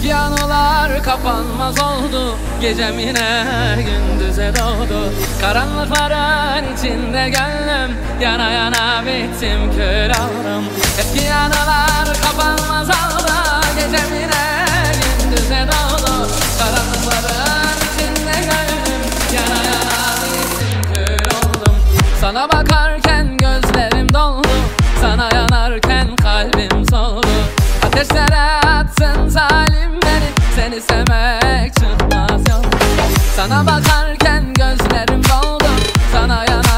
Eski anılar kapanmaz oldu, gecem yine gündüze doğdu. Karanlıkların içinde gönlüm yana yana bittim, kör oldum. Eski anılar kapanmaz oldu, gecem yine gündüze doğdu. Karanlıkların içinde gönlüm yana yana bittim, kör oldum. Sana bakarken gözlerim doldu, sana yanarken kalbim soldu. Ateşlere atsın zalim beni, seni sevmek çıkmaz yol. Sana bakarken gözlerim doldu, sana yanar